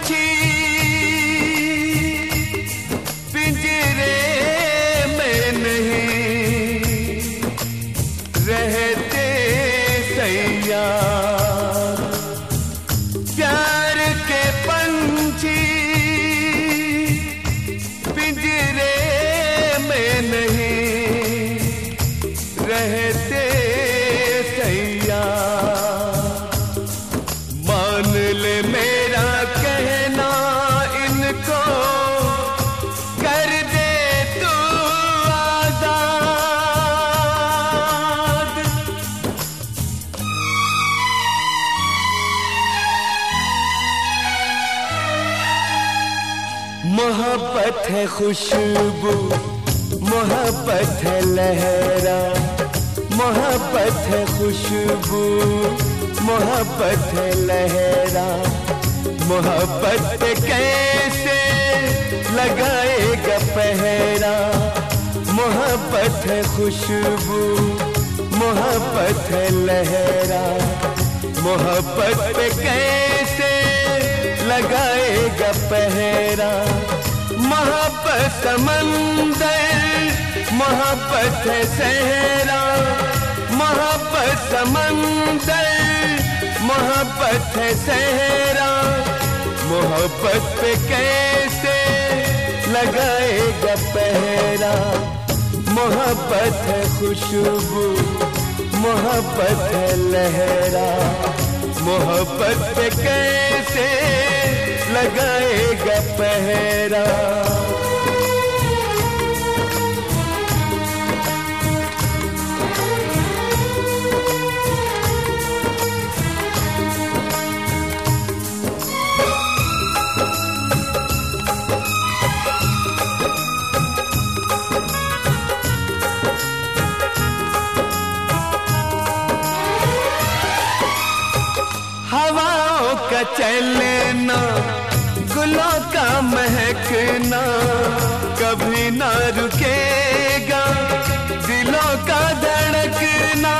पंछी पिंजरे में नहीं रहते सैयार, प्यार के पंछी पिंजरे में नहीं रहते सैयार। मान ले मेरा कहना इनको, कर दे तू आजाद। मोहब्बत है खुशबू, मोहब्बत है लहरा, मोहब्बत है खुशबू, मोहब्बत है लहरा। मोहब्बत पे कैसे लगाएगा पहरा, मोहब्बत है खुशबू, मोहब्बत है लहरा। मोहब्बत पे कैसे लगाएगा पहरा। मोहब्बत समंदर, मोहब्बत है सहरा, मोहब्बत समंदर, मोहब्बत है सहरा। मोहब्बत पे कैसे लगाएगा पहरा। मोहब्बत है खुशबू, मोहब्बत है लहरा। मोहब्बत पे कैसे लगाएगा पहरा। हवाओं का चलना, गुलों का महकना, कभी ना रुकेगा दिलों का धड़कना।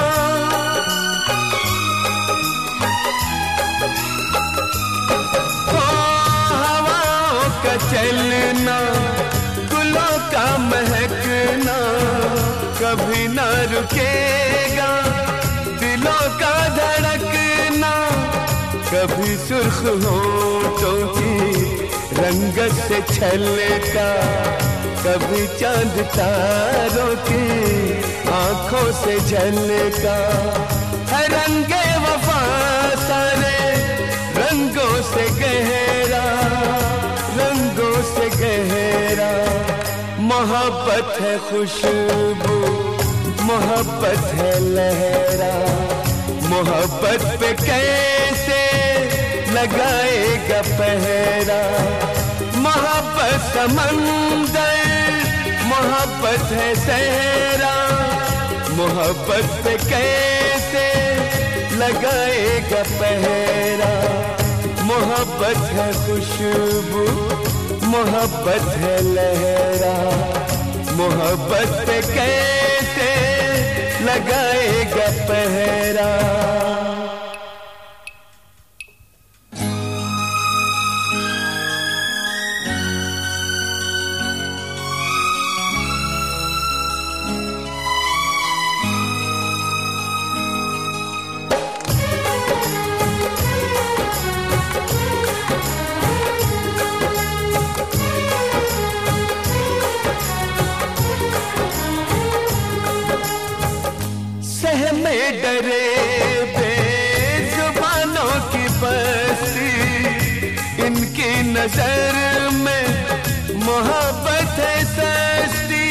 ओ हवाओं का चलना, गुलों का महकना, कभी ना रुकेगा दिलों का धड़कना। कभी सुर्ख होठों की रंगत से छलका, कभी चांद तारों की आंखों से झलका। है रंगे वफा सारे रंगों से गहरा, रंगों से गहरा। मोहब्बत है खुशबू, मोहब्बत है लहरा। मोहब्बत पे कैसे लगाएगा पहरा। मोहब्बत समंदर, मोहब्बत है सहरा। मोहब्बत पे कैसे लगाएगा पहरा। मोहब्बत है खुशबू, मोहब्बत है लहरा। मोहब्बत पे कैसे लगाएगा पहरा। सहमे डरे बेजुबानों की बस्ती, इनकी नजर में मोहब्बत है सस्ती।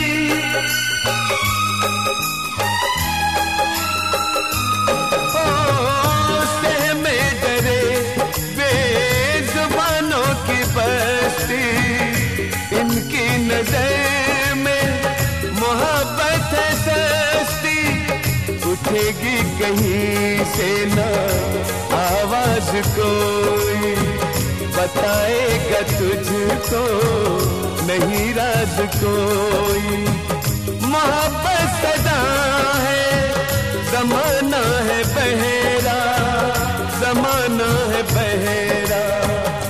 ओ सहमे डरे बेजुबानों की बस्ती, इनकी नजर में मोहब्बत है सस्ती। उठेगी कहीं से ना आवाज कोई, बताएगा तुझको नहीं राज कोई। मोहब्बत सदा है, जमाना है बहेरा, जमाना है बहेरा।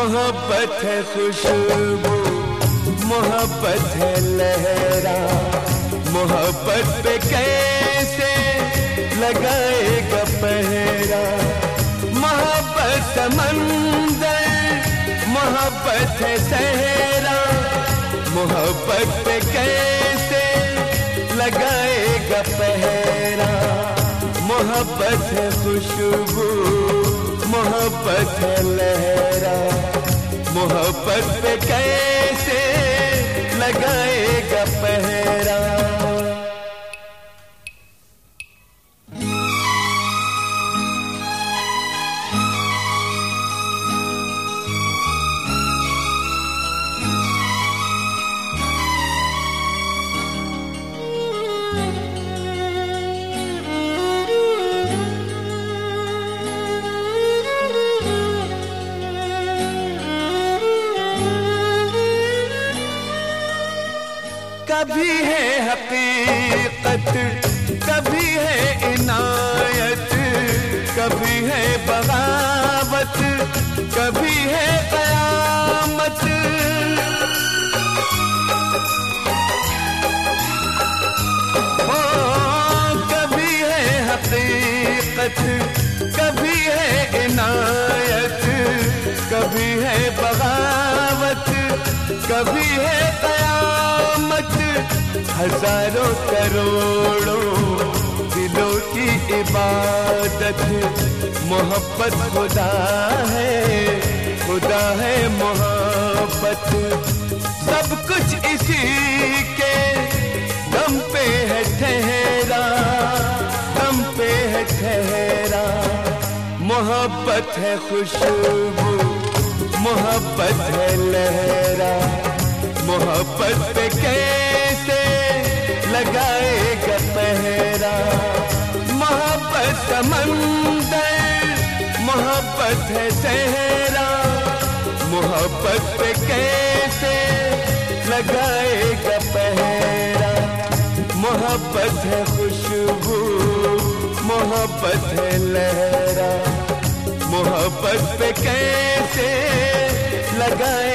मोहब्बत है खुशबू, मोहब्बत है लहरा, मोहब्बत पे कैसे लगाएगा पहरा। मोहब्बत समंदर, मोहब्बत है सहरा, मोहब्बत पे कैसे लगाएगा पहरा। मोहब्बत है खुशबू, मोहब्बत है लहरा, मोहब्बत पे कैसे लगाएगा पहरा। कभी है हकीकत, कभी है इनायत, कभी है बगावत, कभी है क़यामत। ओ कभी है हकीकत, कभी है इनायत, कभी है बगावत, कभी है क़यामत। हजारों करोड़ों दिलों की इबादत, मोहब्बत खुदा है मोहब्बत। सब कुछ इसी के दम पे है ठहरा, दम पे है ठहरा। मोहब्बत है खुशबू, मोहब्बत है लहरा, मोहब्बत पे कैसे लगाएगा पहरा। मोहब्बत समंदर, मोहब्बत है सहरा, मोहब्बत पे कैसे लगाएगा पहरा। मोहब्बत है खुशबू, मोहब्बत है लहरा, मोहब्बत पे कैसे लगाए